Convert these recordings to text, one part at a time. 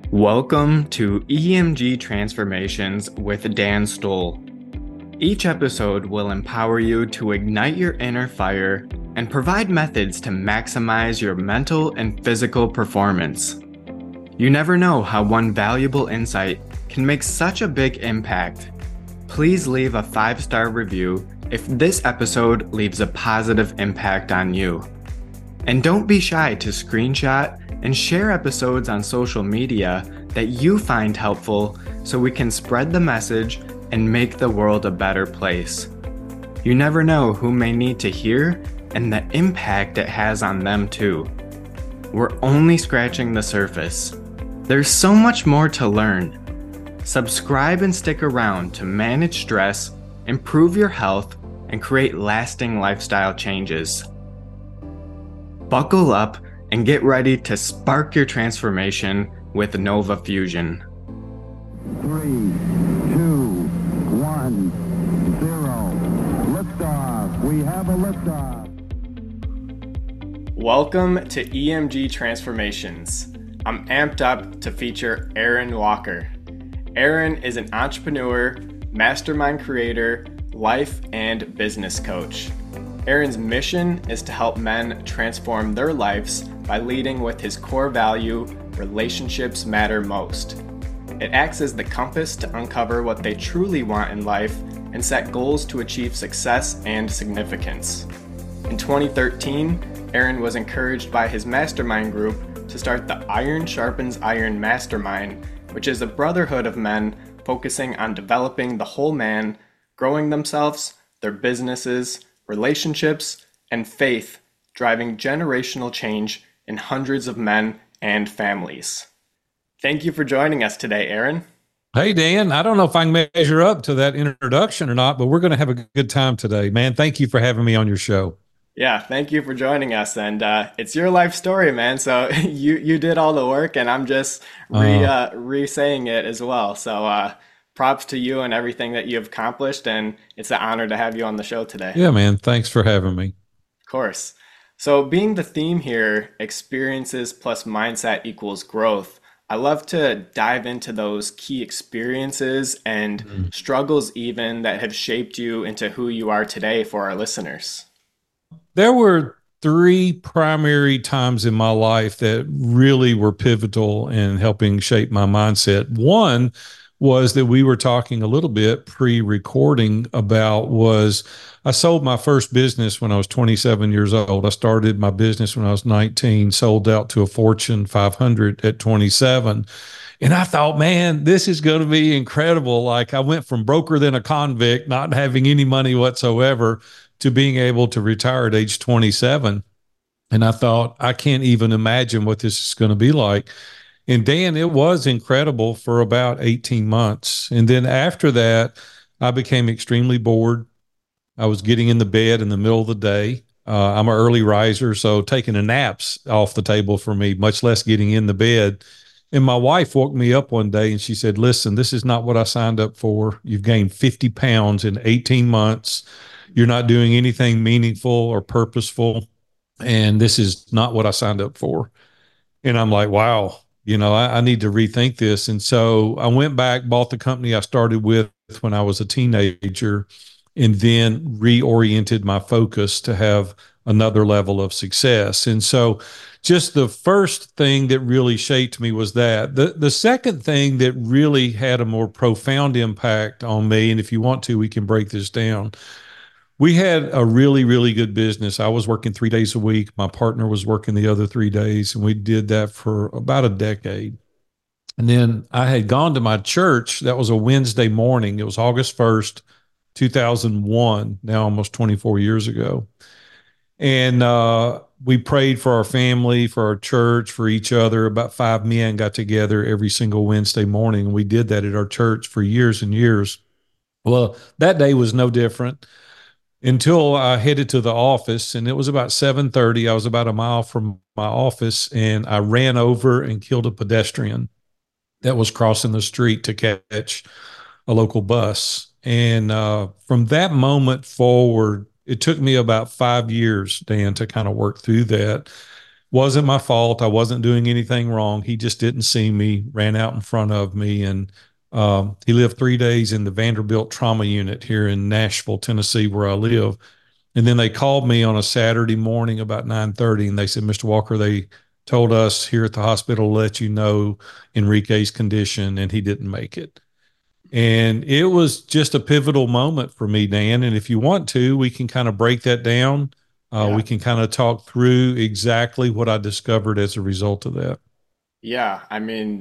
Welcome to EMG Transformations with Dan Stoll. Each episode will empower you to ignite your inner fire and provide methods to maximize your mental and physical performance. You never know how one valuable insight can make such a big impact. Please leave a 5-star review if this episode leaves a positive impact on you. And don't be shy to screenshot and share episodes on social media that you find helpful so we can spread the message and make the world a better place. You never know who may need to hear and the impact it has on them too. We're only scratching the surface. There's so much more to learn. Subscribe and stick around to manage stress, improve your health, and create lasting lifestyle changes. Buckle up and get ready to spark your transformation with Nova Fusion. 3, 2, 1, 0. Liftoff. We have a liftoff. Welcome to EMG Transformations. I'm amped up to feature Aaron Walker. Aaron is an entrepreneur, mastermind creator, life and business coach. Aaron's mission is to help men transform their lives by leading with his core value, relationships matter most. It acts as the compass to uncover what they truly want in life and set goals to achieve success and significance. In 2013, Aaron was encouraged by his mastermind group to start the Iron Sharpens Iron Mastermind, which is a brotherhood of men focusing on developing the whole man, growing themselves, their businesses, relationships, and faith, driving generational change in hundreds of men and families. Thank you for joining us today, Aaron. Hey, Dan, I don't know if I can measure up to that introduction or not, but we're going to have a good time today, man. Thank you for having me on your show. Yeah, thank you for joining us. And it's your life story, man. So you did all the work, and I'm just re-saying it as well. So props to you and everything that you've accomplished, and it's an honor to have you on the show today. Yeah, man. Thanks for having me. Of course. So being the theme here, experiences plus mindset equals growth, I love to dive into those key experiences and struggles even that have shaped you into who you are today for our listeners. There were three primary times in my life that really were pivotal in helping shape my mindset. One was that we were talking a little bit pre-recording about was I sold my first business when I was 27 years old. I started my business when I was 19, sold out to a Fortune 500 at 27. And I thought, man, this is going to be incredible. Like I went from broker than a convict, not having any money whatsoever, to being able to retire at age 27. And I thought, I can't even imagine what this is going to be like. And Dan, it was incredible for about 18 months. And then after that, I became extremely bored. I was getting in the bed in the middle of the day. I'm an early riser, so taking a nap's off the table for me, much less getting in the bed. And my wife woke me up one day and she said, listen, this is not what I signed up for. You've gained 50 pounds in 18 months. You're not doing anything meaningful or purposeful. And this is not what I signed up for. And I'm like, wow, I need to rethink this. And so I went back, bought the company I started with when I was a teenager, and then reoriented my focus to have another level of success. And so just the first thing that really shaped me was that. The second thing that really had a more profound impact on me, and if you want to, we can break this down. We had a really, really good business. I was working 3 days a week. My partner was working the other 3 days, and we did that for about a decade. And then I had gone to my church. That was a Wednesday morning. It was August 1st, 2001, now almost 24 years ago. And we prayed for our family, for our church, for each other. About 5 men got together every single Wednesday morning. And we did that at our church for years and years. Well, that day was no different until I headed to the office, and it was about 7:30. I was about a mile from my office, and I ran over and killed a pedestrian that was crossing the street to catch a local bus. And from that moment forward, it took me about 5 years, Dan, to kind of work through that. Wasn't my fault. I wasn't doing anything wrong. He just didn't see me, ran out in front of me. And he lived 3 days in the Vanderbilt trauma unit here in Nashville, Tennessee, where I live. And then they called me on a Saturday morning about 9:30, and they said, Mr. Walker, they told us here at the hospital to let you know Enrique's condition, and he didn't make it. And it was just a pivotal moment for me, Dan. And if you want to, we can kind of break that down. We Yeah. can kind of talk through exactly what I discovered as a result of that. Yeah, I mean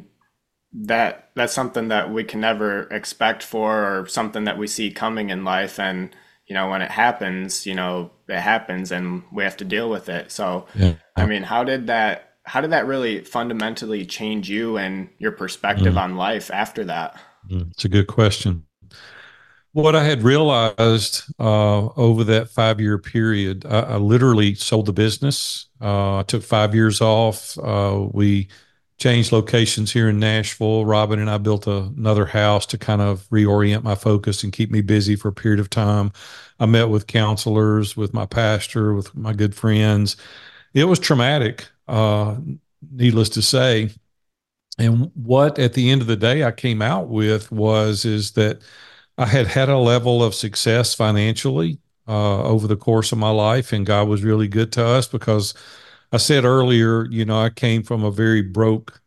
that's something that we can never expect for or something that we see coming in life and when it happens, it happens and we have to deal with it. So, Yeah. I mean, how did that really fundamentally change you and your perspective Mm, on life after that? it's a good question. What I had realized over that 5 year period, I literally sold the business. I took 5 years off. We changed locations here in Nashville. Robin and I built another house to kind of reorient my focus and keep me busy for a period of time. I met with counselors, with my pastor, with my good friends. It was traumatic, needless to say. And what at the end of the day I came out with was is that I had had a level of success financially over the course of my life, and God was really good to us because I said earlier, I came from a very broke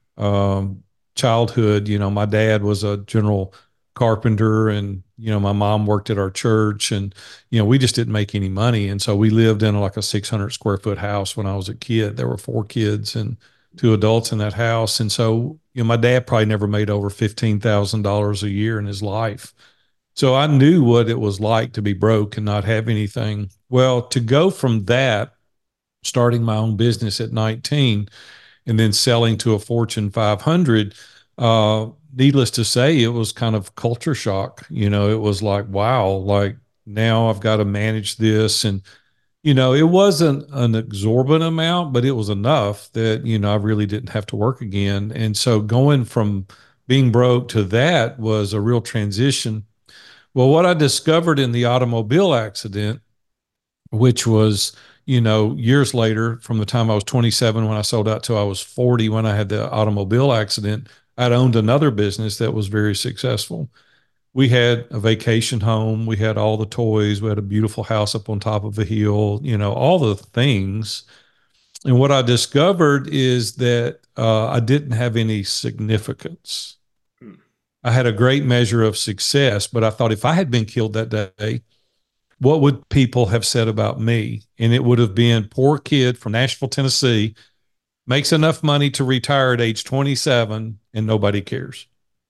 childhood. My dad was a general carpenter, and my mom worked at our church, and we just didn't make any money, and so we lived in like a 600 square foot house when I was a kid. There were four kids and two adults in that house, and so my dad probably never made over $15,000 a year in his life. So I knew what it was like to be broke and not have anything. Well, to go from that, starting my own business at 19 and then selling to a Fortune 500, needless to say, it was kind of culture shock. It was like, wow, like now I've got to manage this. And, it wasn't an exorbitant amount, but it was enough that, I really didn't have to work again. And so going from being broke to that was a real transition. Well, what I discovered in the automobile accident, which was, years later, from the time I was 27 when I sold out till I was 40 when I had the automobile accident, I'd owned another business that was very successful. We had a vacation home, we had all the toys, we had a beautiful house up on top of a hill, all the things. And what I discovered is that I didn't have any significance. Hmm. I had a great measure of success, but I thought if I had been killed that day, what would people have said about me? And it would have been poor kid from Nashville, Tennessee, makes enough money to retire at age 27 and nobody cares.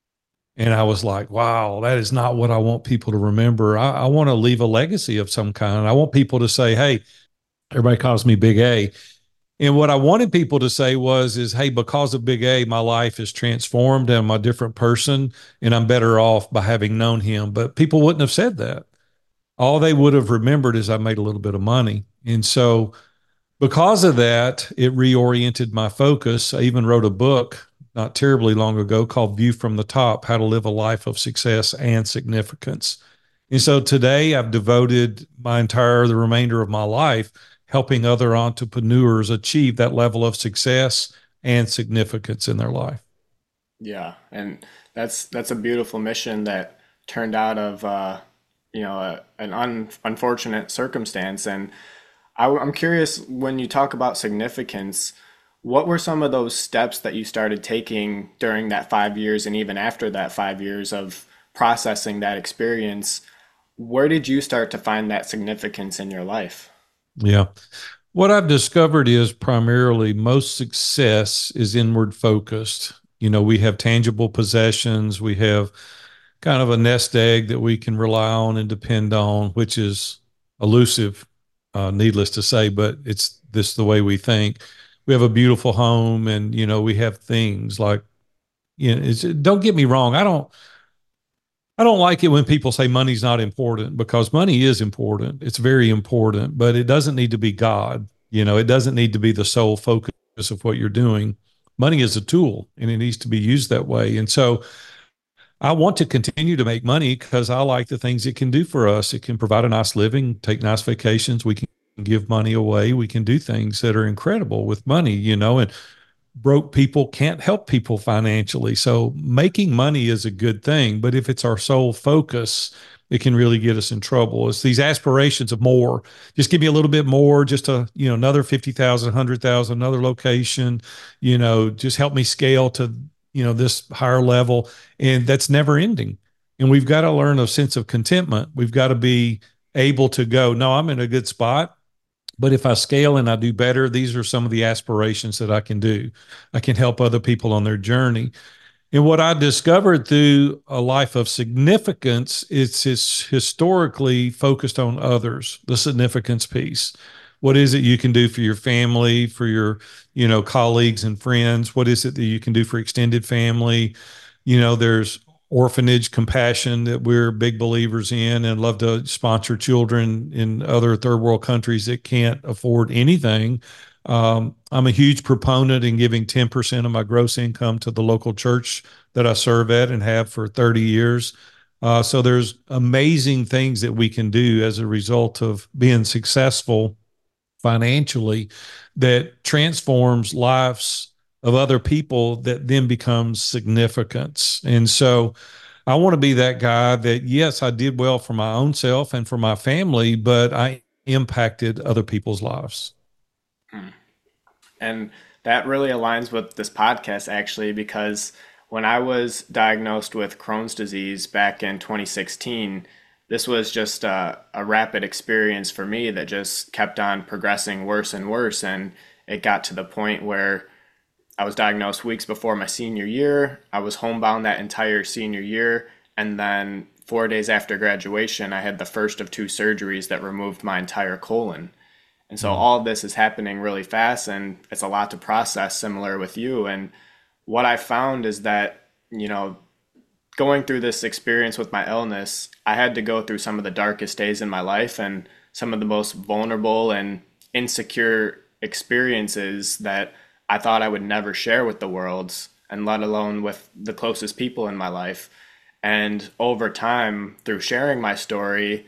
And I was like, wow, that is not what I want people to remember. I want to leave a legacy of some kind. I want people to say, hey, everybody calls me Big A. And what I wanted people to say is, hey, because of Big A, my life is transformed and I'm a different person and I'm better off by having known him. But people wouldn't have said that. All they would have remembered is I made a little bit of money. And so because of that, it reoriented my focus. I even wrote a book not terribly long ago called View from the Top: How to Live a Life of Success and Significance. And so today I've devoted the remainder of my life helping other entrepreneurs achieve that level of success and significance in their life. Yeah, and that's a beautiful mission that turned out of an unfortunate circumstance. And I'm curious, when you talk about significance, what were some of those steps that you started taking during that 5 years and even after that 5 years of processing that experience? Where did you start to find that significance in your life? Yeah. What I've discovered is primarily most success is inward focused. We have tangible possessions, we have kind of a nest egg that we can rely on and depend on, which is elusive, needless to say, but it's this the way we think. We have a beautiful home, and we have things like don't get me wrong, I don't like it when people say money's not important, because money is important. It's very important, but it doesn't need to be God. It doesn't need to be the sole focus of what you're doing. Money is a tool and it needs to be used that way. And so I want to continue to make money because I like the things it can do for us. It can provide a nice living, take nice vacations. We can give money away. We can do things that are incredible with money, and broke people can't help people financially. So making money is a good thing, but if it's our sole focus, it can really get us in trouble. It's these aspirations of more. Just give me a little bit more, just another 50,000, 100,000, another location, just help me scale to, this higher level. And that's never ending. And we've got to learn a sense of contentment. We've got to be able to go, no, I'm in a good spot. But if I scale and I do better, these are some of the aspirations that I can do. I can help other people on their journey. And what I discovered through a life of significance is historically focused on others, the significance piece. What is it you can do for your family, for your, colleagues and friends? What is it that you can do for extended family? There's orphanage compassion that we're big believers in and love to sponsor children in other third world countries that can't afford anything. I'm a huge proponent in giving 10% of my gross income to the local church that I serve at and have for 30 years. So there's amazing things that we can do as a result of being successful financially that transforms lives of other people that then becomes significance. And so I want to be that guy that, yes, I did well for my own self and for my family, but I impacted other people's lives. And that really aligns with this podcast, actually, because when I was diagnosed with Crohn's disease back in 2016, this was just a rapid experience for me that just kept on progressing worse and worse. And it got to the point where I was diagnosed weeks before my senior year. I was homebound that entire senior year. And then 4 days after graduation, I had the first of two surgeries that removed my entire colon. And so all of this is happening really fast, and it's a lot to process, similar with you. And what I found is that, going through this experience with my illness, I had to go through some of the darkest days in my life and some of the most vulnerable and insecure experiences that I thought I would never share with the world, and let alone with the closest people in my life. And over time, through sharing my story,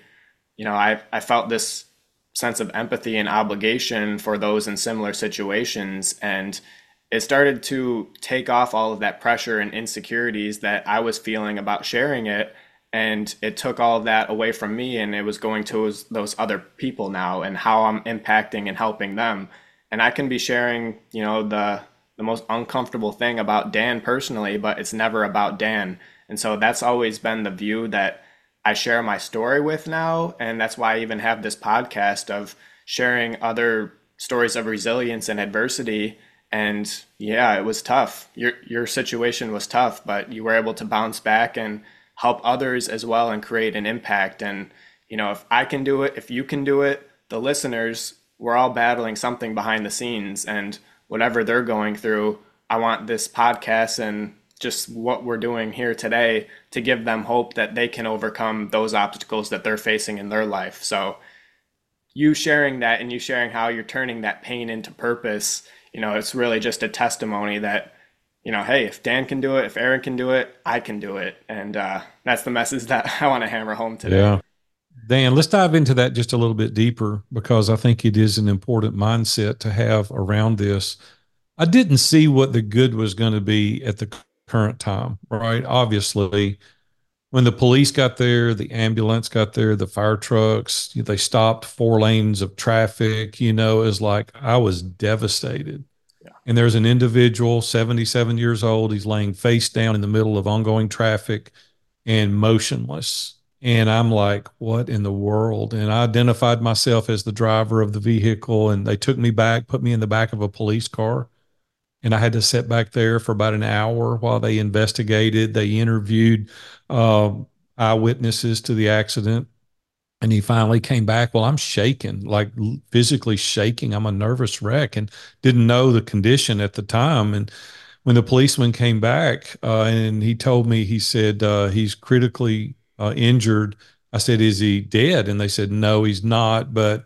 I felt this sense of empathy and obligation for those in similar situations. And it started to take off all of that pressure and insecurities that I was feeling about sharing it. And it took all of that away from me, and it was going to those other people now and how I'm impacting and helping them. And I can be sharing, the most uncomfortable thing about Dan personally, but it's never about Dan. And so that's always been the view that I share my story with now. And that's why I even have this podcast of sharing other stories of resilience and adversity. And yeah, it was tough. Your situation was tough, but you were able to bounce back and help others as well and create an impact. And, if I can do it, if you can do it, the listeners, we're all battling something behind the scenes, and whatever they're going through, I want this podcast and just what we're doing here today to give them hope that they can overcome those obstacles that they're facing in their life. So you sharing that and you sharing how you're turning that pain into purpose, it's really just a testimony that, hey, if Dan can do it, if Aaron can do it, I can do it. And that's the message that I want to hammer home today. Yeah. Dan, let's dive into that just a little bit deeper, because I think it is an important mindset to have around this. I didn't see what the good was going to be at the current time, right? Obviously, when the police got there, the ambulance got there, the fire trucks, they stopped 4 lanes of traffic, it was like I was devastated. Yeah. And there's an individual, 77 years old, he's laying face down in the middle of ongoing traffic and motionless. And I'm like, what in the world? And I identified myself as the driver of the vehicle, and they took me back, put me in the back of a police car. And I had to sit back there for about an hour while they investigated. They interviewed eyewitnesses to the accident. And he finally came back. Well, I'm shaking, like physically shaking. I'm a nervous wreck and didn't know the condition at the time. And when the policeman came back and he told me, he said, he's critically injured. I said, is he dead? And they said, no, he's not, but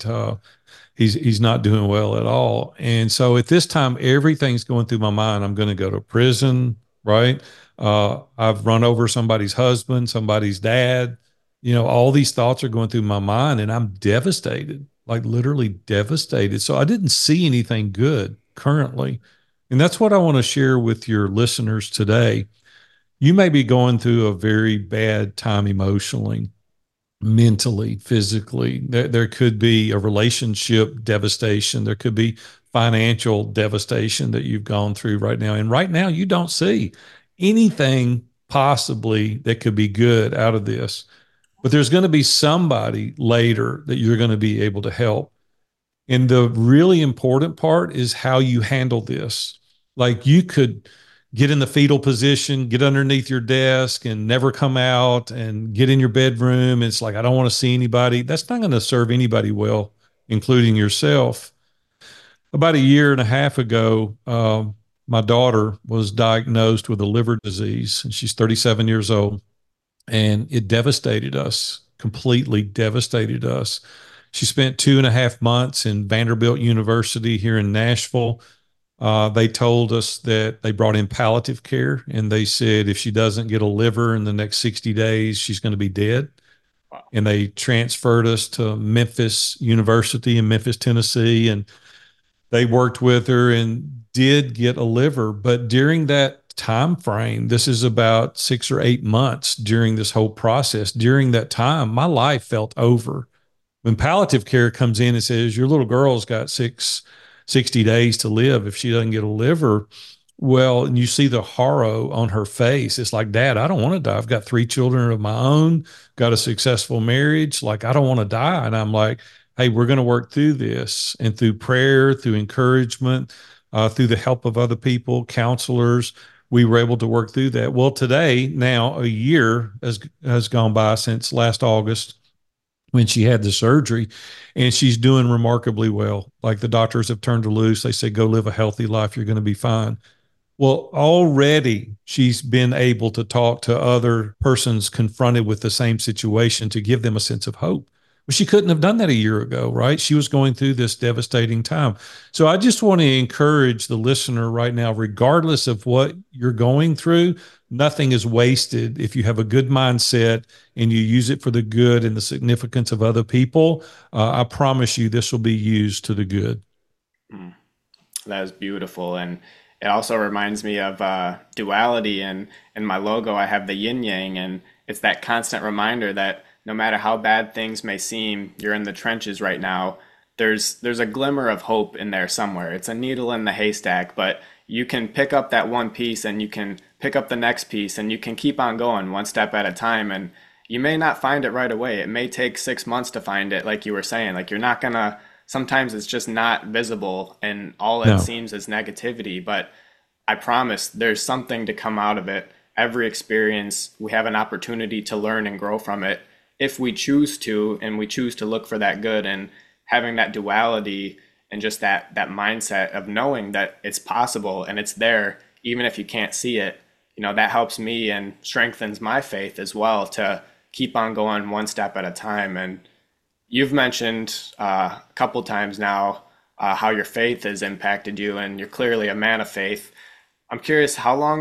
he's not doing well at all. And so at this time, everything's going through my mind. I'm going to go to prison, right? I've run over somebody's husband, somebody's dad. All these thoughts are going through my mind, and I'm devastated. like literally devastated. So I didn't see anything good currently. And that's what I want to share with your listeners today. You may be going through a very bad time emotionally, mentally, physically. There could be a relationship devastation. There could be financial devastation that you've gone through right now. And right now, you don't see anything possibly that could be good out of this. But there's going to be somebody later that you're going to be able to help. And the really important part is how you handle this. Like you could get in the fetal position, get underneath your desk and never come out and get in your bedroom. It's like, I don't want to see anybody. That's not going to serve anybody well, including yourself. About a year and a half ago, my daughter was diagnosed with a liver disease, and she's 37 years old, and it devastated us, completely devastated us. She spent 2.5 months in Vanderbilt University here in Nashville. They told us that they brought in palliative care, and they said if she doesn't get a liver in the next 60 days, she's going to be dead. And they transferred us to Memphis University in Memphis, Tennessee, and they worked with her and did get a liver. But during that time frame, this is about 6 or 8 months during this whole process. During that time, my life felt over. When palliative care comes in and says your little girl's got 60 days to live if she doesn't get a liver, well, and you see the horror on her face. It's like, Dad, I don't want to die. I've got 3 children of my own, got a successful marriage. Like, I don't want to die. And I'm like, hey, we're going to work through this. And through prayer, through encouragement, through the help of other people, counselors, we were able to work through that. Well, today, now a year has gone by since last August when she had the surgery, and she's doing remarkably well. Like the doctors have turned her loose. They say, go live a healthy life. You're going to be fine. Well, already she's been able to talk to other persons confronted with the same situation to give them a sense of hope. Well, she couldn't have done that a year ago, right? She was going through this devastating time. So I just want to encourage the listener right now, regardless of what you're going through, nothing is wasted. If you have a good mindset and you use it for the good and the significance of other people, I promise you this will be used to the good. That is beautiful. And it also reminds me of duality. And in my logo, I have the yin yang. And it's that constant reminder that no matter how bad things may seem, you're in the trenches right now. There's a glimmer of hope in there somewhere. It's a needle in the haystack, but you can pick up that one piece and you can pick up the next piece and you can keep on going one step at a time. And you may not find it right away. It may take 6 months to find it, like you were saying. Like you're not gonna, sometimes it's just not visible and all it No. seems is negativity. But I promise there's something to come out of it. Every experience, we have an opportunity to learn and grow from it if we choose to, and we choose to look for that good. And having that duality and just that mindset of knowing that it's possible and it's there, even if you can't see it, that helps me and strengthens my faith as well to keep on going one step at a time. And you've mentioned a couple times now how your faith has impacted you, and you're clearly a man of faith. I'm curious, how long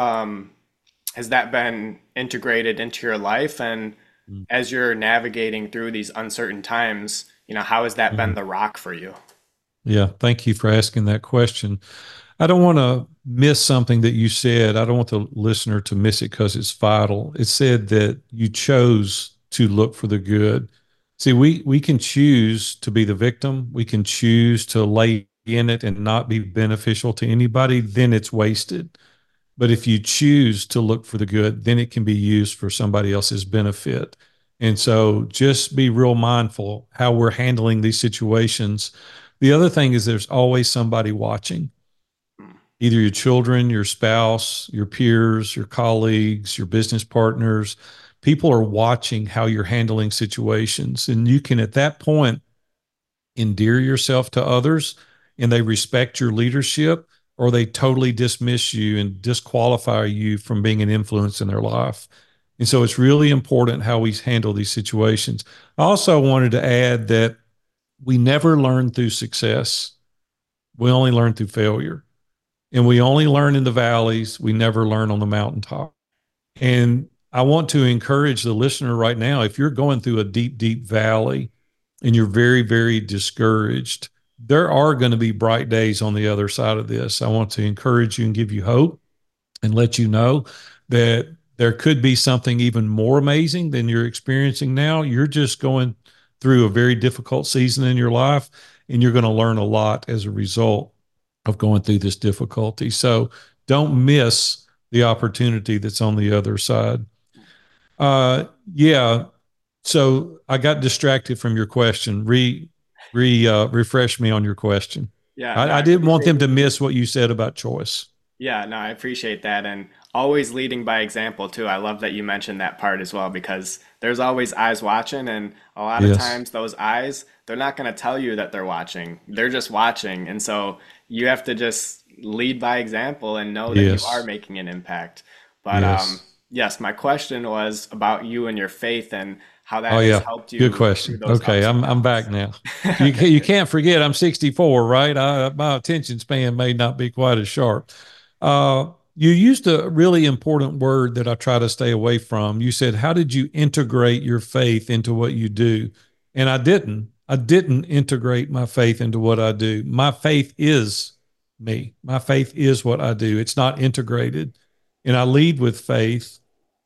has that been integrated into your life? And as you're navigating through these uncertain times, how has that been the rock for you? Yeah, thank you for asking that question. I don't want to miss something that you said. I don't want the listener to miss it because it's vital. It said that you chose to look for the good. See, we can choose to be the victim. We can choose to lay in it and not be beneficial to anybody. Then it's wasted. But if you choose to look for the good, then it can be used for somebody else's benefit. And so just be real mindful how we're handling these situations. The other thing is there's always somebody watching, either your children, your spouse, your peers, your colleagues, your business partners. People are watching how you're handling situations. And you can, at that point, endear yourself to others and they respect your leadership, or they totally dismiss you and disqualify you from being an influence in their life. And so it's really important how we handle these situations. I also wanted to add that we never learn through success. We only learn through failure. And we only learn in the valleys. We never learn on the mountaintop. And I want to encourage the listener right now, if you're going through a deep, deep valley, and you're very, very discouraged, there are going to be bright days on the other side of this. I want to encourage you and give you hope and let you know that there could be something even more amazing than you're experiencing now. You're just going through a very difficult season in your life, and you're going to learn a lot as a result of going through this difficulty. So don't miss the opportunity that's on the other side. Yeah. So I got distracted from your question. Refresh me on your question. Yeah, no, I I didn't want appreciate. them to miss what you said about choice. Yeah, no, I appreciate that. And always leading by example too. I love that you mentioned that part as well because there's always eyes watching, and a lot of Yes. times those eyes, they're not going to tell you that they're watching. They're just watching. And so you have to just lead by example and know that you are Yes. making an impact. But Yes. yes, my question was about you and your faith and how Oh that has yeah. helped Good you through question. those Okay. ups and I'm downs. back now. You can't forget I'm 64, right? My attention span may not be quite as sharp. You used a really important word that I try to stay away from. You said, how did you integrate your faith into what you do? And I didn't. I didn't integrate my faith into what I do. My faith is me. My faith is what I do. It's not integrated. And I lead with faith.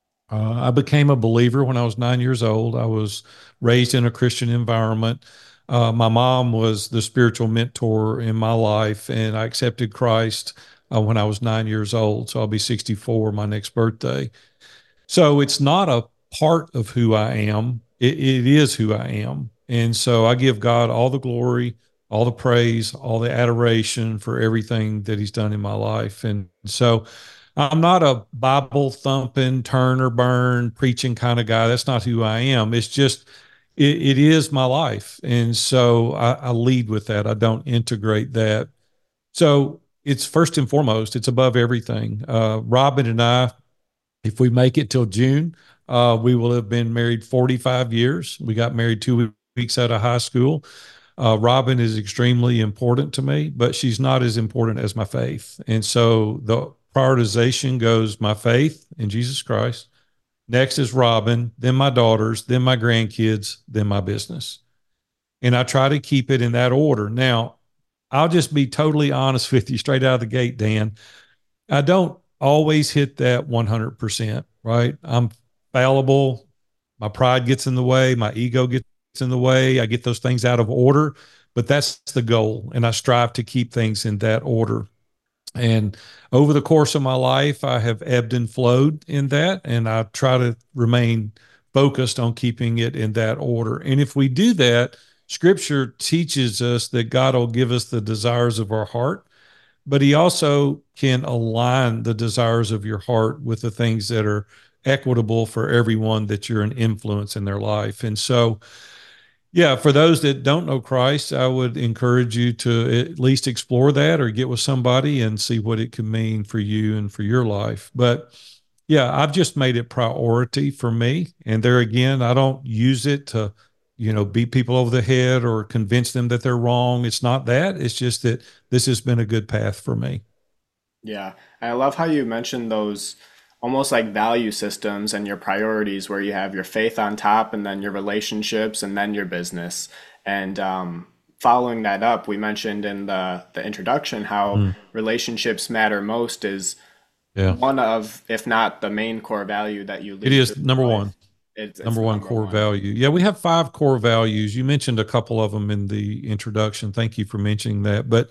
I became a believer when I was 9 years old. I was raised in a Christian environment. My mom was the spiritual mentor in my life, and I accepted Christ when I was 9 years old. So I'll be 64 my next birthday. So it's not a part of who I am. It is who I am. And so I give God all the glory, all the praise, all the adoration for everything that he's done in my life. And so I'm not a Bible thumping, turn or burn, preaching kind of guy. That's not who I am. It's just, it is my life. And so I lead with that. I don't integrate that. So it's first and foremost, it's above everything. Robin and I, if we make it till June, we will have been married 45 years. We got married 2 weeks out of high school. Robin is extremely important to me, but she's not as important as my faith. And so the prioritization goes my faith in Jesus Christ. Next is Robin, then my daughters, then my grandkids, then my business. And I try to keep it in that order. Now, I'll just be totally honest with you straight out of the gate, Dan. I don't always hit that 100%, right? I'm fallible. My pride gets in the way. My ego gets in the way. I get those things out of order, but that's the goal. And I strive to keep things in that order. And over the course of my life, I have ebbed and flowed in that. And I try to remain focused on keeping it in that order. And if we do that, scripture teaches us that God will give us the desires of our heart, but he also can align the desires of your heart with the things that are equitable for everyone that you're an influence in their life. And so, yeah, for those that don't know Christ, I would encourage you to at least explore that or get with somebody and see what it could mean for you and for your life. But yeah, I've just made it priority for me. And there again, I don't use it to, beat people over the head or convince them that they're wrong. It's not that. It's just that this has been a good path for me. Yeah, I love how you mentioned those almost like value systems and your priorities, where you have your faith on top, and then your relationships, and then your business. And following that up, we mentioned in the introduction how Mm, relationships matter most is yeah, one of, if not the main core value that you it lead through is number life. one. It's Number the one number core one. value. Yeah, we have 5 core values. You mentioned a couple of them in the introduction. Thank you for mentioning that. But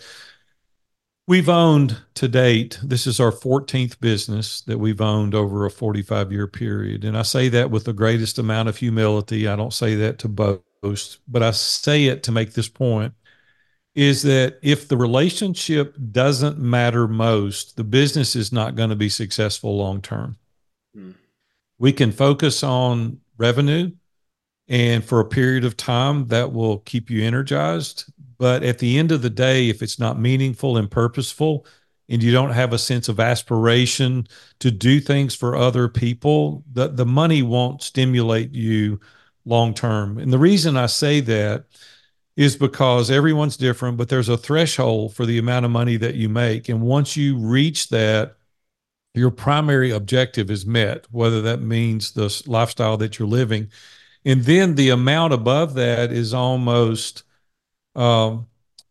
we've owned to date, this is our 14th business that we've owned over a 45-year period. And I say that with the greatest amount of humility. I don't say that to boast, but I say it to make this point is that if the relationship doesn't matter most, the business is not going to be successful long term. Hmm. We can focus on revenue, and for a period of time that will keep you energized. But at the end of the day, if it's not meaningful and purposeful, and you don't have a sense of aspiration to do things for other people, the money won't stimulate you long term. And the reason I say that is because everyone's different, but there's a threshold for the amount of money that you make. And once you reach that, your primary objective is met, whether that means the lifestyle that you're living. And then the amount above that is almost um,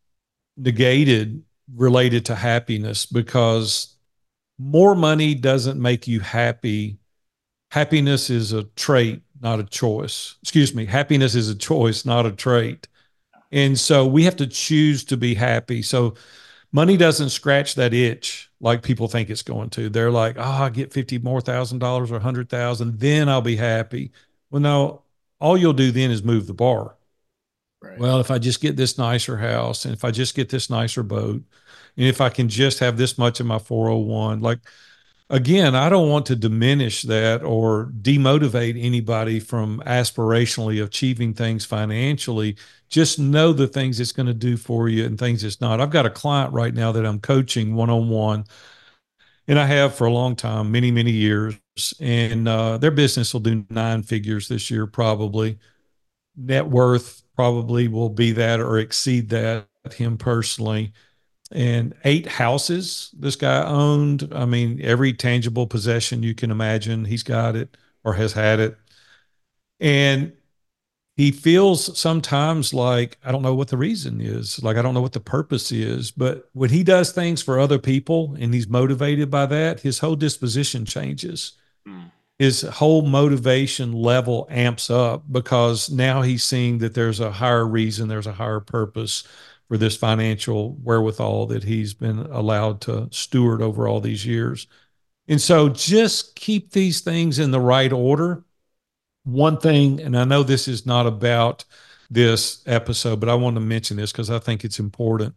negated related to happiness because more money doesn't make you happy. Happiness is a trait, not a choice. Excuse me. Happiness is a choice, not a trait. And so we have to choose to be happy. So money doesn't scratch that itch like people think it's going to. They're like, oh, I get 50 more $1,000 or 100,000, then I'll be happy. Well, no, all you'll do then is move the bar. Right. Well, if I just get this nicer house and if I just get this nicer boat, and if I can just have this much in my 401, like again, I don't want to diminish that or demotivate anybody from aspirationally achieving things financially. Just know the things it's going to do for you and things it's not. I've got a client right now that I'm coaching one on one, and I have for a long time, many, many years. And their business will do 9 figures this year, probably. Net worth probably will be that or exceed that, him personally, and 8 houses this guy owned. I mean, every tangible possession you can imagine, he's got it or has had it. And he feels sometimes like, I don't know what the reason is. Like, I don't know what the purpose is. But when he does things for other people and he's motivated by that, his whole disposition changes. Mm. His whole motivation level amps up because now he's seeing that there's a higher reason, there's a higher purpose for this financial wherewithal that he's been allowed to steward over all these years. And so just keep these things in the right order. One thing, and I know this is not about this episode, but I want to mention this because I think it's important.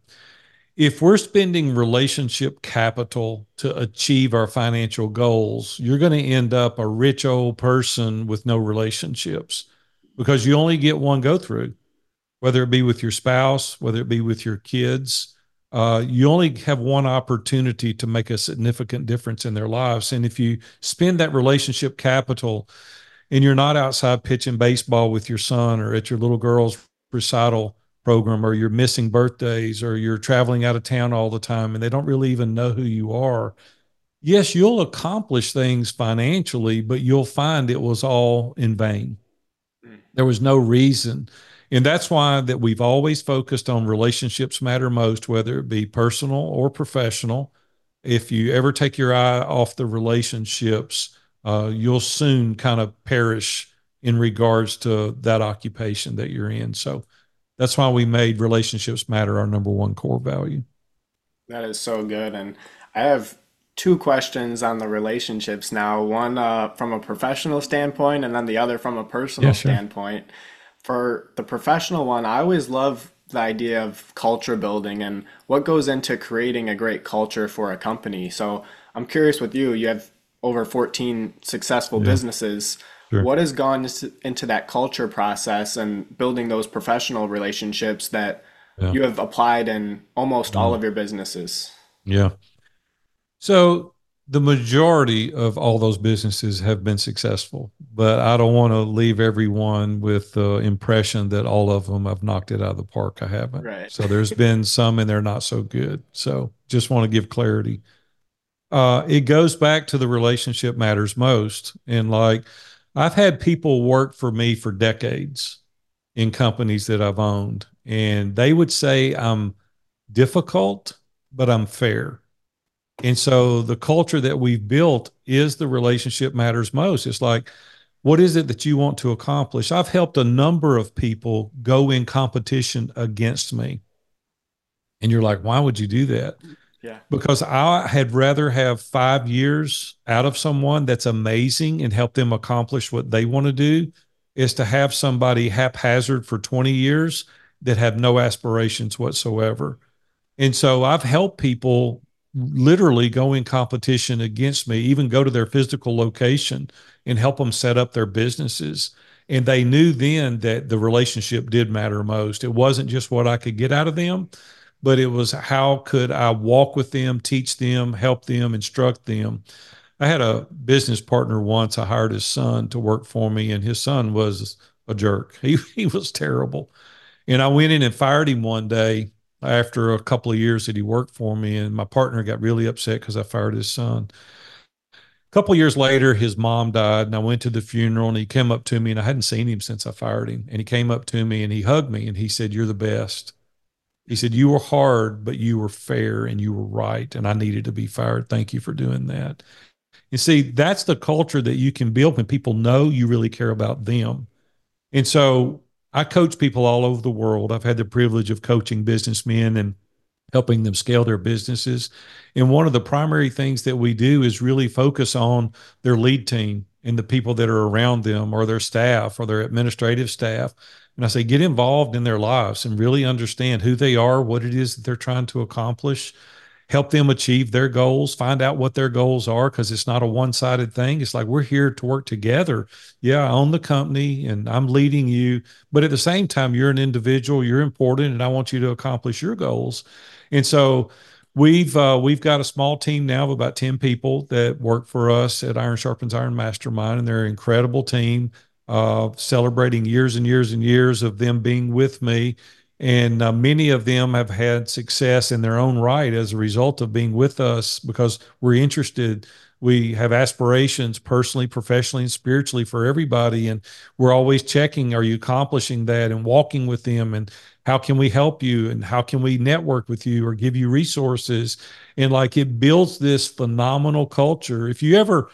If we're spending relationship capital to achieve our financial goals, you're going to end up a rich old person with no relationships because you only get one go through, whether it be with your spouse, whether it be with your kids. You only have one opportunity to make a significant difference in their lives. And if you spend that relationship capital and you're not outside pitching baseball with your son or at your little girl's recital program, or you're missing birthdays, or you're traveling out of town all the time and they don't really even know who you are, yes, you'll accomplish things financially, but you'll find it was all in vain. There was no reason. And that's why that we've always focused on relationships matter most, whether it be personal or professional. If you ever take your eye off the relationships, you'll soon kind of perish in regards to that occupation that you're in. So that's why we made relationships matter our number one core value. That is so good. And I have two questions on the relationships now. One from a professional standpoint, and then the other from a Yeah, personal sure. standpoint. For the professional one, I always love the idea of culture building and what goes into creating a great culture for a company. So I'm curious with you, you have over 14 successful Yeah, businesses. sure. What has gone into that culture process and building those professional relationships that Yeah. you have applied in almost all Mm. of your businesses? Yeah. So the majority of all those businesses have been successful, but I don't want to leave everyone with the impression that all of them have knocked it out of the park. I haven't. Right. So there's been some and they're not so good. So just want to give clarity. It goes back to the relationship matters most. And like I've had people work for me for decades in companies that I've owned, and they would say I'm difficult, but I'm fair. And so the culture that we've built is the relationship matters most. It's like, what is it that you want to accomplish? I've helped a number of people go in competition against me. And you're like, why would you do that? Yeah. Because I had rather have 5 years out of someone that's amazing and help them accomplish what they want to do is to have somebody haphazard for 20 years that have no aspirations whatsoever. And so I've helped people literally go in competition against me, even go to their physical location and help them set up their businesses. And they knew then that the relationship did matter most. It wasn't just what I could get out of them, but it was how could I walk with them, teach them, help them, instruct them. I had a business partner once. I hired his son to work for me, and his son was a jerk. He was terrible. And I went in and fired him one day after a couple of years that he worked for me. And my partner got really upset because I fired his son. couple years later, his mom died, and I went to the funeral, and he came up to me, and I hadn't seen him since I fired him. And he came up to me and he hugged me and he said, "You're the best." He said, "You were hard, but you were fair and you were right. And I needed to be fired. Thank you for doing that." You see, that's the culture that you can build when people know you really care about them. And so I coach people all over the world. I've had the privilege of coaching businessmen and helping them scale their businesses. And one of the primary things that we do is really focus on their lead team and the people that are around them, or their staff, or their administrative staff. And I say, get involved in their lives and really understand who they are, what it is that they're trying to accomplish, help them achieve their goals, find out what their goals are, because it's not a one-sided thing. It's like, we're here to work together. Yeah, I own the company and I'm leading you, but at the same time, you're an individual, you're important, and I want you to accomplish your goals. And so we've got a small team now of about 10 people that work for us at Iron Sharpens Iron Mastermind, and they're an incredible team, celebrating years and years and years of them being with me. And many of them have had success in their own right as a result of being with us, because we're interested. We have aspirations personally, professionally, and spiritually for everybody. And we're always checking, are you accomplishing that, and walking with them, and how can we help you, and how can we network with you or give you resources? And like, it builds this phenomenal culture. If you ever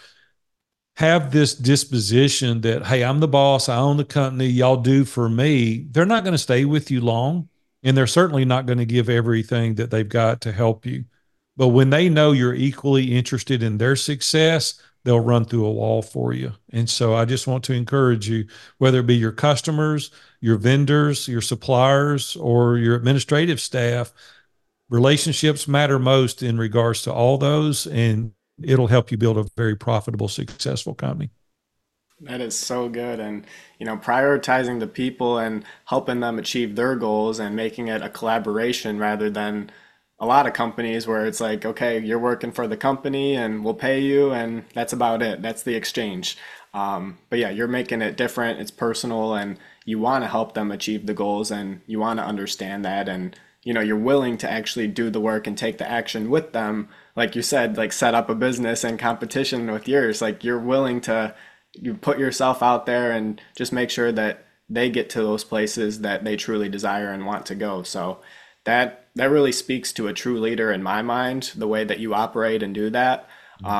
have this disposition that, hey, I'm the boss, I own the company, y'all do for me, they're not going to stay with you long. And they're certainly not going to give everything that they've got to help you. But when they know you're equally interested in their success, they'll run through a wall for you. And so I just want to encourage you, whether it be your customers, your vendors, your suppliers, or your administrative staff, relationships matter most in regards to all those. And it'll help you build a very profitable, successful company. That is so good. And, prioritizing the people and helping them achieve their goals and making it a collaboration rather than a lot of companies where it's like, okay, you're working for the company and we'll pay you and that's about it. That's the exchange. But yeah, you're making it different. It's personal and you want to help them achieve the goals and you want to understand that. And, you're willing to actually do the work and take the action with them. Like you said, like set up a business in competition with yours. Like you're willing to you put yourself out there and just make sure that they get to those places that they truly desire and want to go. So that really speaks to a true leader in my mind, the way that you operate and do that.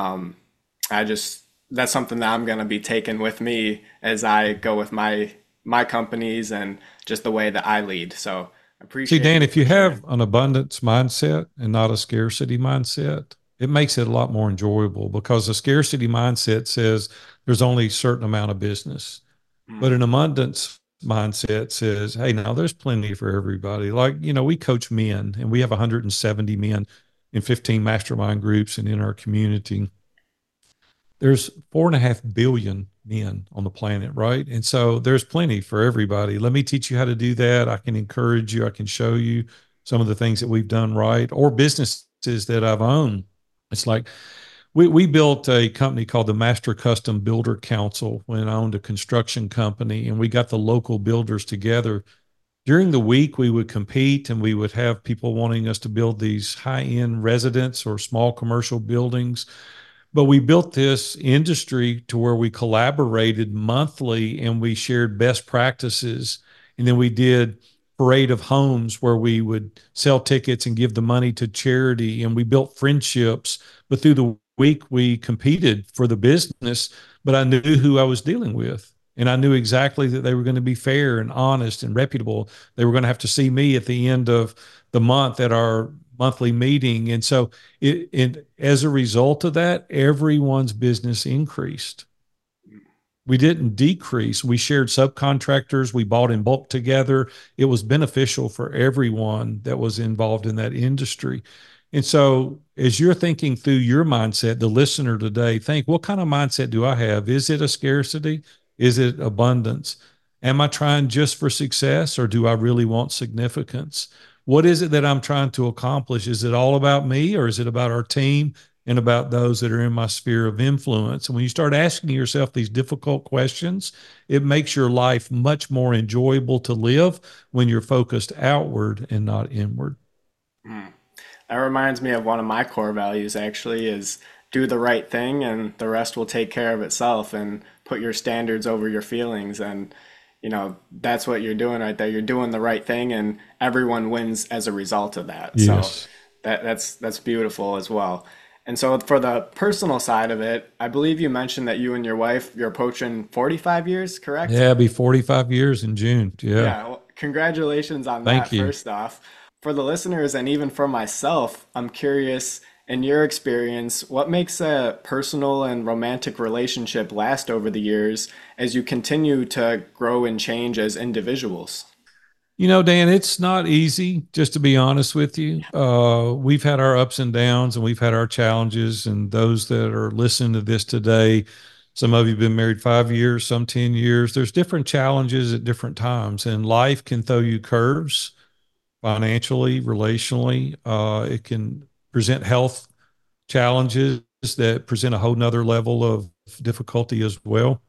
I just That's something that I'm going to be taking with me as I go with my companies and just the way that I lead. So I See, appreciate Dan, you if you sharing. have an abundance mindset and not a scarcity mindset, it makes it a lot more enjoyable, because a scarcity mindset says there's only a certain amount of business. But Mm, an abundance mindset says, hey, now there's plenty for everybody. Like, we coach men, and we have 170 men in 15 mastermind groups and in our community. There's 4.5 billion men on the planet, right? And so there's plenty for everybody. Let me teach you how to do that. I can encourage you. I can show you some of the things that we've done right, or businesses that I've owned. It's like, we built a company called the Master Custom Builder Council when I owned a construction company, and we got the local builders together. During the week, we would compete, and we would have people wanting us to build these high-end residence or small commercial buildings. But we built this industry to where we collaborated monthly and we shared best practices. And then we did parade of homes where we would sell tickets and give the money to charity. And we built friendships. But through the week, we competed for the business, but I knew who I was dealing with. And I knew exactly that they were going to be fair and honest and reputable. They were going to have to see me at the end of the month at our monthly meeting. And so as a result of that, everyone's business increased. We didn't decrease. We shared subcontractors. We bought in bulk together. It was beneficial for everyone that was involved in that industry. And so as you're thinking through your mindset, the listener today, think, what kind of mindset do I have? Is it a scarcity? Is it abundance? Am I trying just for success, or do I really want significance? What is it that I'm trying to accomplish? Is it all about me, or is it about our team and about those that are in my sphere of influence? And when you start asking yourself these difficult questions, it makes your life much more enjoyable to live when you're focused outward and not inward. mm. That reminds me of one of my core values actually is do the right thing and the rest will take care of itself, and put your standards over your feelings. And that's what you're doing right there. You're doing the right thing and everyone wins as a result of that. So Yes. that's beautiful as well. And so for the personal side of it, I believe you mentioned that you and your wife, you're approaching 45 years, correct? Yeah, it'll be 45 years in June. Yeah. Yeah, well, congratulations on that Thank you. first off. For the listeners and even for myself, I'm curious, in your experience, what makes a personal and romantic relationship last over the years as you continue to grow and change as individuals? Dan, it's not easy, just to be honest with you. We've had our ups and downs and we've had our challenges. And those that are listening to this today, some of you have been married 5 years, some 10 years. There's different challenges at different times, and life can throw you curves financially, relationally. It can present health challenges that present a whole nother level of difficulty as well.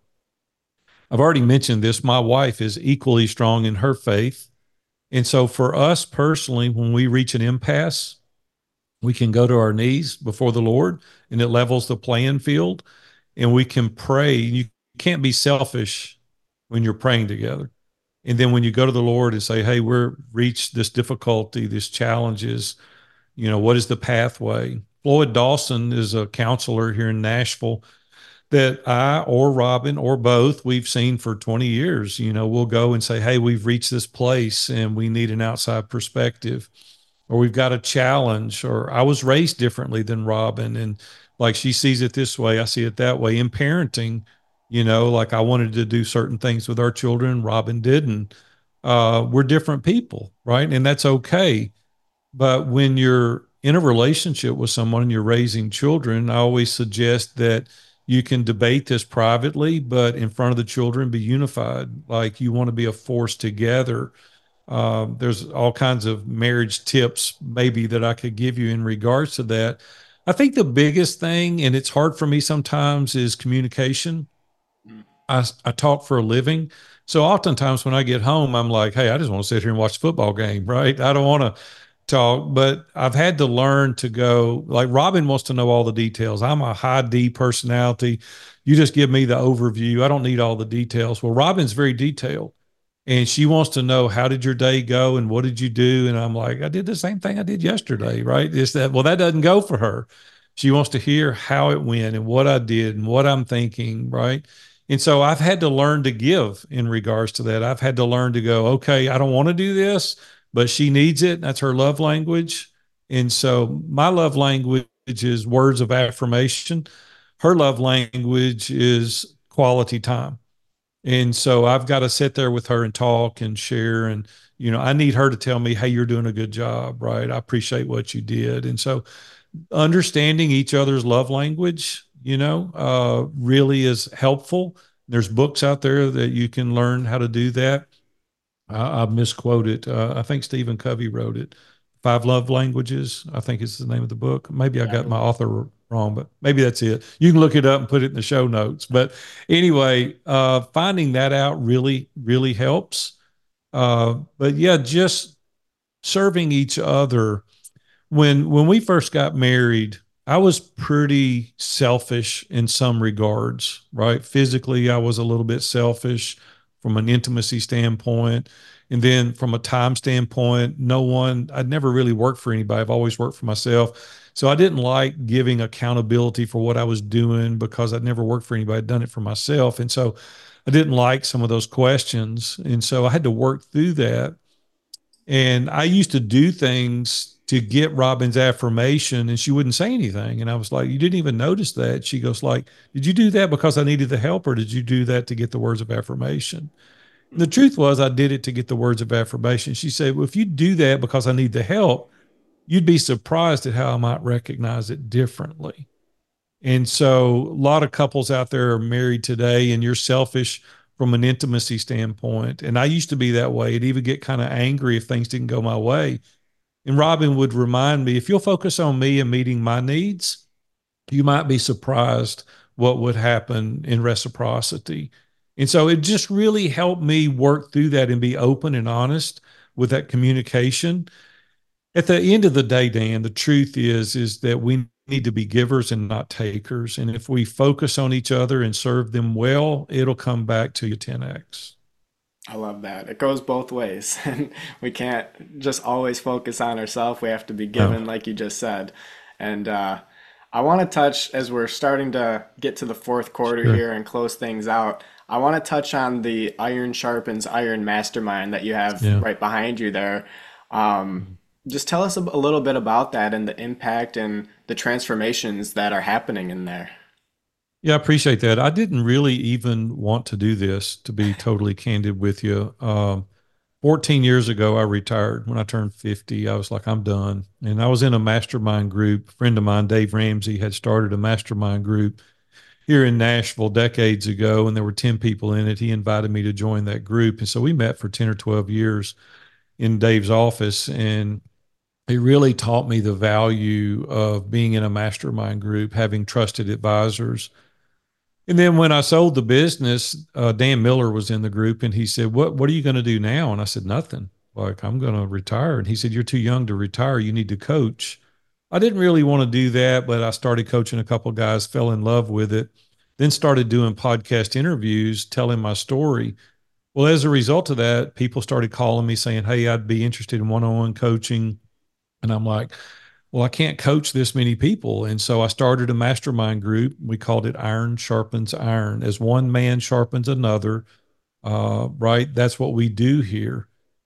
I've already mentioned this. My wife is equally strong in her faith. And so for us personally, when we reach an impasse, we can go to our knees before the Lord and it levels the playing field, and we can pray. You can't be selfish when you're praying together. And then when you go to the Lord and say, hey, we're reached this difficulty, this challenges, what is the pathway? Floyd Dawson is a counselor here in Nashville that I or Robin or both we've seen for 20 years. We'll go and say, hey, we've reached this place and we need an outside perspective, or we've got a challenge, or I was raised differently than Robin. And like she sees it this way, I see it that way. In parenting, like I wanted to do certain things with our children, Robin didn't. We're different people, right? And that's okay. But when you're in a relationship with someone and you're raising children, I always suggest that you can debate this privately, but in front of the children, be unified. Like you want to be a force together. There's all kinds of marriage tips maybe that I could give you in regards to that. I think the biggest thing, and it's hard for me sometimes, is communication. I talk for a living. So oftentimes when I get home, I'm like, hey, I just want to sit here and watch a football game, right? I don't want to talk, but I've had to learn to go, like Robin wants to know all the details. I'm a high D personality. You just give me the overview. I don't need all the details. Well, Robin's very detailed and she wants to know, how did your day go and what did you do? And I'm like, I did the same thing I did yesterday, right? It's that, well, that doesn't go for her. She wants to hear how it went and what I did and what I'm thinking, right? And so I've had to learn to give in regards to that. I've had to learn to go, okay, I don't want to do this, but she needs it. That's her love language. And so my love language is words of affirmation. Her love language is quality time. And so I've got to sit there with her and talk and share. And, I need her to tell me, hey, you're doing a good job, right? I appreciate what you did. And so understanding each other's love language, really is helpful. There's books out there that you can learn how to do that. I misquoted. I think Stephen Covey wrote it. Five Love Languages, I think is the name of the book. Maybe I Yeah, I got my believe. author wrong, but maybe that's it. You can look it up and put it in the show notes. But anyway, finding that out really, really helps. But yeah, just serving each other. When we first got married, I was pretty selfish in some regards, right? Physically, I was a little bit selfish from an intimacy standpoint. And then from a time standpoint, I'd never really worked for anybody. I've always worked for myself. So I didn't like giving accountability for what I was doing because I'd never worked for anybody. I'd done it for myself. And so I didn't like some of those questions. And so I had to work through that. And I used to do things to get Robin's affirmation and she wouldn't say anything. And I was like, you didn't even notice that. She goes like, did you do that because I needed the help or did you do that to get the words of affirmation? And the truth was I did it to get the words of affirmation. She said, well, if you do that because I need the help, you'd be surprised at how I might recognize it differently. And so a lot of couples out there are married today and you're selfish from an intimacy standpoint. And I used to be that way. I'd even get kind of angry if things didn't go my way. And Robin would remind me, if you'll focus on me and meeting my needs, you might be surprised what would happen in reciprocity. And so it just really helped me work through that and be open and honest with that communication. At the end of the day, Dan, the truth is that we need to be givers and not takers. And if we focus on each other and serve them well, it'll come back to you 10x. I love that. It goes both ways. And we can't just always focus on ourselves. We have to be No, given, like you just said. And I want to touch, as we're starting to get to the fourth quarter sure. here and close things out, I want to touch on the Iron Sharpens Iron Mastermind that you have Yeah. right behind you there. Um, just tell us a little bit about that and the impact and the transformations that are happening in there. Yeah, I appreciate that. I didn't really even want to do this, to be totally candid with you. 14 years ago, I retired. When I turned 50, I was like, I'm done. And I was in a mastermind group. A friend of mine, Dave Ramsey, had started a mastermind group here in Nashville decades ago, and there were 10 people in it. He invited me to join that group. And so we met for 10 or 12 years in Dave's office. And he really taught me the value of being in a mastermind group, having trusted advisors. And then when I sold the business, Dan Miller was in the group and he said, What are you going to do now? And I said, Nothing. Like, I'm going to retire. And he said, You're too young to retire. You need to coach. I didn't really want to do that, but I started coaching a couple of guys, fell in love with it, then started doing podcast interviews, telling my story. Well, as a result of that, people started calling me saying, Hey, I'd be interested in one on one coaching. And I'm like, well, I can't coach this many people. And so I started a mastermind group. We called it Iron Sharpens Iron. As one man sharpens another, right? That's what we do here,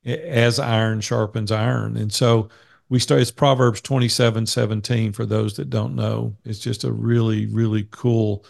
as iron sharpens iron. And so we start, it's Proverbs 27:17 for those that don't know. It's just a really, really cool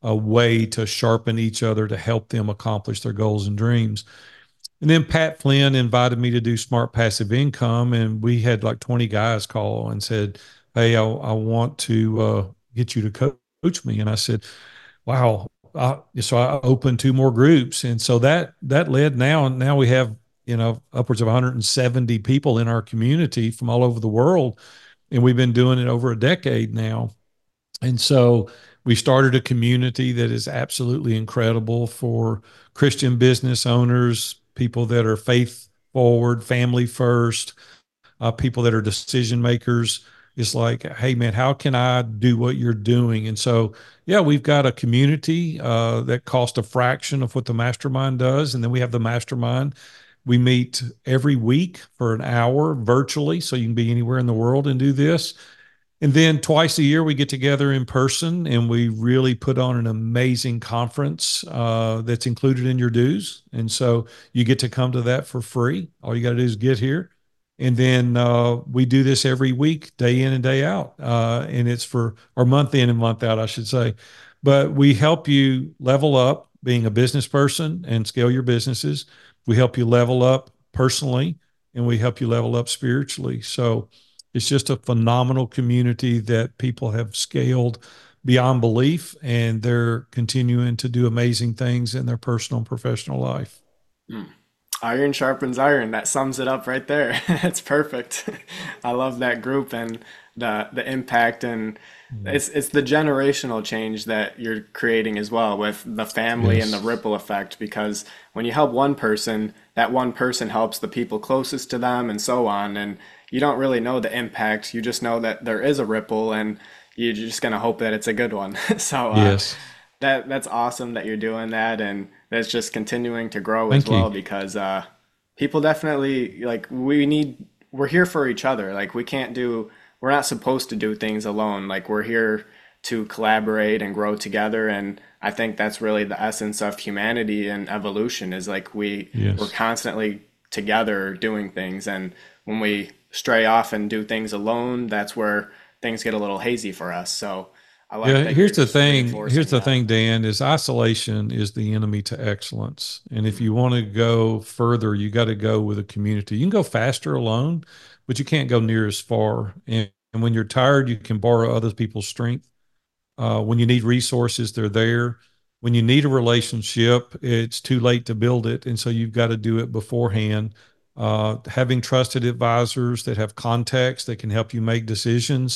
way to sharpen each other to help them accomplish their goals and dreams. And then Pat Flynn invited me to do Smart Passive Income, and we had like 20 guys call and said, "Hey, I want to get you to coach me." And I said, "Wow!" So I opened two more groups, and so that led now we have upwards of 170 people in our community from all over the world, and we've been doing it over a decade now. And so we started a community that is absolutely incredible for Christian business owners, people that are faith forward, family first, people that are decision makers. It's like, hey, man, how can I do what you're doing? And so, yeah, we've got a community that costs a fraction of what the mastermind does. And then we have the mastermind. We meet every week for an hour virtually, so you can be anywhere in the world and do this. And then twice a year, we get together in person and we really put on an amazing conference that's included in your dues. And so you get to come to that for free. All you got to do is get here. And then we do this every week, day in and day out. And it's for, or month in and month out, I should say. But we help you level up being a business person and scale your businesses. We help you level up personally and we help you level up spiritually. So, it's just a phenomenal community that people have scaled beyond belief, and they're continuing to do amazing things in their personal and professional life. Hmm. Iron sharpens iron. That sums it up right there. It's perfect. I love that group and the impact and Mm. it's the generational change that you're creating as well with the family and the Yes. ripple effect because when you help one person, that one person helps the people closest to them and so on. And you don't really know the impact. You just know that there is a ripple and you're just gonna hope that it's a good one. So Yes. that's awesome that you're doing that and that's just continuing to grow as Thank well you. because people definitely like we're here for each other. Like we're not supposed to do things alone. Like we're here to collaborate and grow together and I think that's really the essence of humanity and evolution is like we're Yes. constantly together doing things and when we stray off and do things alone, that's where things get a little hazy for us. So I like Yeah, that you're here's the just thing. Here's reinforcing the that. thing, Dan, is isolation is the enemy to excellence. And if Mm, you want to go further, you got to go with a community. You can go faster alone, but you can't go near as far. And when you're tired, you can borrow other people's strength. When you need resources, they're there. When you need a relationship, it's too late to build it. And so you've got to do it beforehand. Having trusted advisors that have context that can help you make decisions,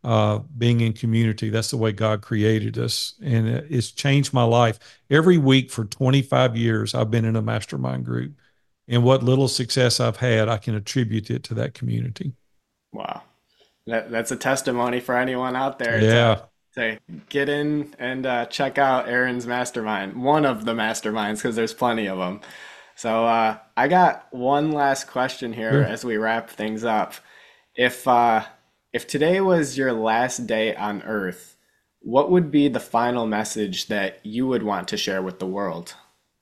being in community, that's the way God created us. And it's changed my life. Every week for 25 years, I've been in a mastermind group. And what little success I've had, I can attribute it to that community. wow. That's a testimony for anyone out there Yeah. to get in and check out Aaron's mastermind, one of the masterminds, because there's plenty of them. So I got one last question here Sure. as we wrap things up. If today was your last day on Earth, what would be the final message that you would want to share with the world?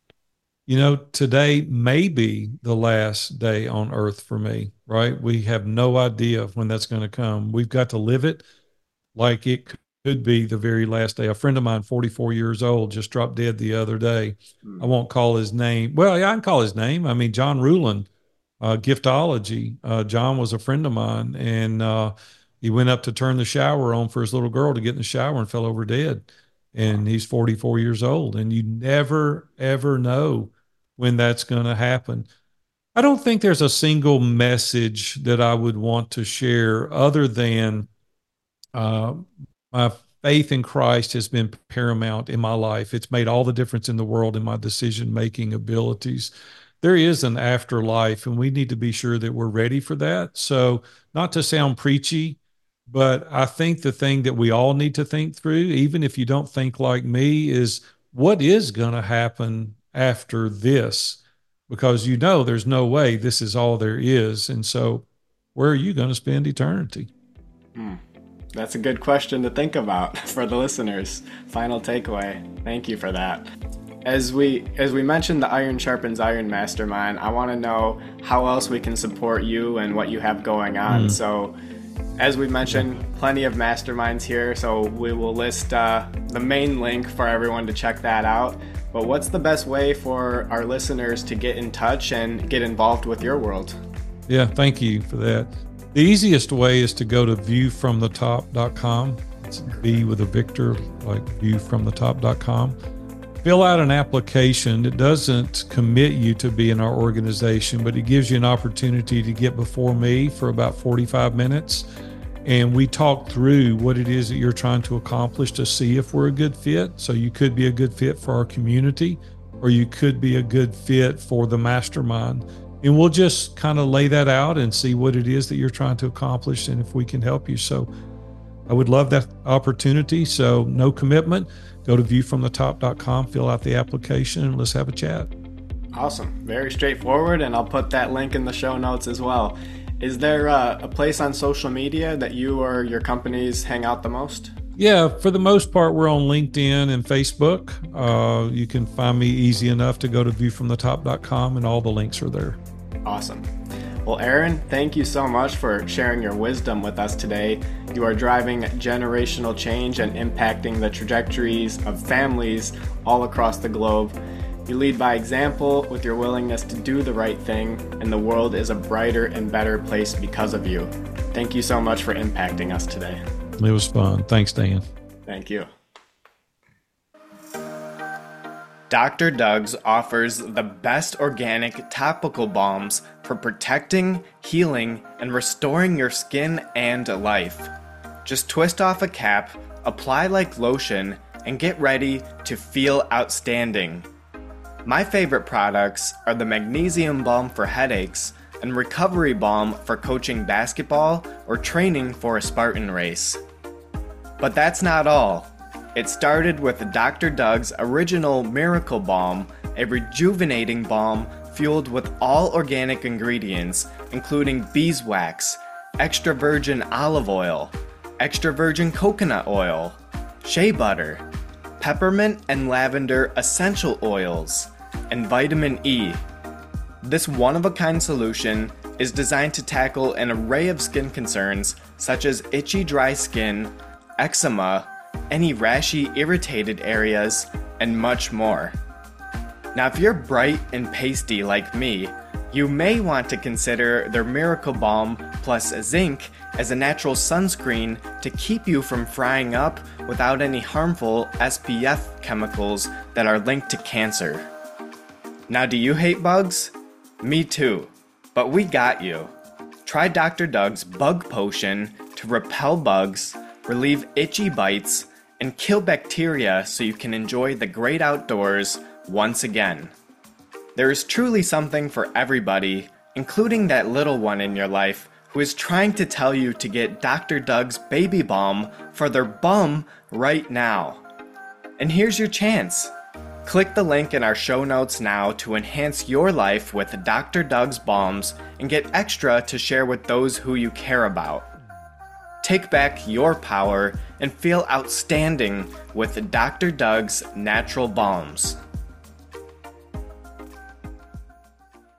Today may be the last day on earth for me, right? We have no idea when that's going to come. We've got to live it like it could be the very last day. A friend of mine, 44 years old, just dropped dead the other day. I Hmm. won't call his name. Well, yeah, I can call his name. I mean, John Rulin, Giftology. John was a friend of mine, and he went up to turn the shower on for his little girl to get in the shower and fell over dead. Wow. And he's 44 years old, and you never, ever know when that's going to happen. I don't think there's a single message that I would want to share other than uh, my faith in Christ has been paramount in my life. It's made all the difference in the world in my decision making abilities. There is an afterlife, and we need to be sure that we're ready for that. So, not to sound preachy, but I think the thing that we all need to think through, even if you don't think like me, is what is going to happen after this? Because there's no way this is all there is. And so, where are you going to spend eternity? Hmm. That's a good question to think about for the listeners. Final takeaway. Thank you for that. As we mentioned the Iron Sharpens Iron Mastermind, I want to know how else we can support you and what you have going on. Mm, So, as we mentioned, plenty of masterminds here, so we will list the main link for everyone to check that out. But what's the best way for our listeners to get in touch and get involved with your world? yeah, thank you for that. The easiest way is to go to viewfromthetop.com. It's V with a Victor, like viewfromthetop.com. Fill out an application. It doesn't commit you to be in our organization, but it gives you an opportunity to get before me for about 45 minutes. And we talk through what it is that you're trying to accomplish to see if we're a good fit. So you could be a good fit for our community, or you could be a good fit for the mastermind. And we'll just kind of lay that out and see what it is that you're trying to accomplish and if we can help you. So I would love that opportunity. So no commitment. Go to viewfromthetop.com, fill out the application, and let's have a chat. Awesome. Very straightforward, and I'll put that link in the show notes as well. Is there a place on social media that you or your companies hang out the most? Yeah, for the most part, we're on LinkedIn and Facebook. You can find me easy enough to go to viewfromthetop.com, and all the links are there. Awesome. Well, Aaron, thank you so much for sharing your wisdom with us today. You are driving generational change and impacting the trajectories of families all across the globe. You lead by example with your willingness to do the right thing, and the world is a brighter and better place because of you. Thank you so much for impacting us today. It was fun. Thanks, Dan. Thank you. Dr. Doug's offers the best organic topical balms for protecting, healing, and restoring your skin and life. Just twist off a cap, apply like lotion, and get ready to feel outstanding. My favorite products are the Magnesium Balm for headaches and Recovery Balm for coaching basketball or training for a Spartan race. But that's not all. It started with Dr. Doug's original Miracle Balm, a rejuvenating balm fueled with all organic ingredients, including beeswax, extra virgin olive oil, extra virgin coconut oil, shea butter, peppermint and lavender essential oils, and vitamin E. This one-of-a-kind solution is designed to tackle an array of skin concerns such as itchy dry skin, eczema, any rashy irritated areas, and much more. Now if you're bright and pasty like me, you may want to consider their Miracle Balm plus zinc as a natural sunscreen to keep you from frying up without any harmful SPF chemicals that are linked to cancer. Now do you hate bugs? Me too, but we got you. Try Dr. Doug's Bug Potion to repel bugs, relieve itchy bites, and kill bacteria so you can enjoy the great outdoors once again. There is truly something for everybody, including that little one in your life who is trying to tell you to get Dr. Doug's baby balm for their bum right now. And here's your chance. Click the link in our show notes now to enhance your life with Dr. Doug's balms and get extra to share with those who you care about. Take back your power and feel outstanding with Dr. Doug's natural balms.